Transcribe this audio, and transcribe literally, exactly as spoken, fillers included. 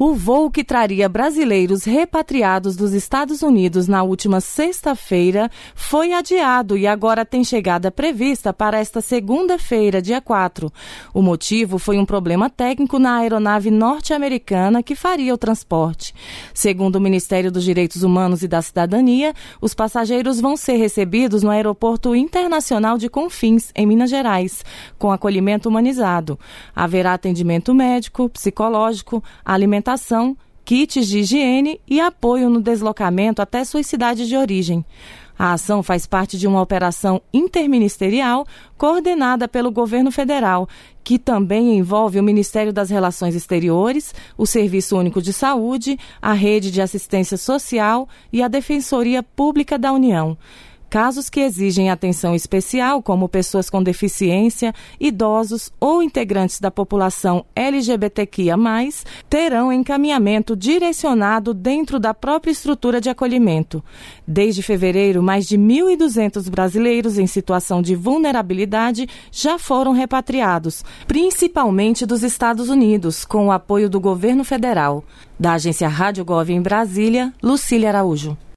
O voo que traria brasileiros repatriados dos Estados Unidos na última sexta-feira foi adiado e agora tem chegada prevista para esta segunda-feira, dia quatro. O motivo foi um problema técnico na aeronave norte-americana que faria o transporte. Segundo o Ministério dos Direitos Humanos e da Cidadania, os passageiros vão ser recebidos no Aeroporto Internacional de Confins, em Minas Gerais, com acolhimento humanizado. Haverá atendimento médico, psicológico, alimentação, kits de higiene e apoio no deslocamento até sua cidade de origem. A ação faz parte de uma operação interministerial coordenada pelo governo federal, que também envolve o Ministério das Relações Exteriores, o Serviço Único de Saúde, a Rede de Assistência Social e a Defensoria Pública da União. Casos que exigem atenção especial, como pessoas com deficiência, idosos ou integrantes da população L G B T Q I A mais, terão encaminhamento direcionado dentro da própria estrutura de acolhimento. Desde fevereiro, mais de mil e duzentos brasileiros em situação de vulnerabilidade já foram repatriados, principalmente dos Estados Unidos, com o apoio do governo federal. Da agência Rádio Gov em Brasília, Lucília Araújo.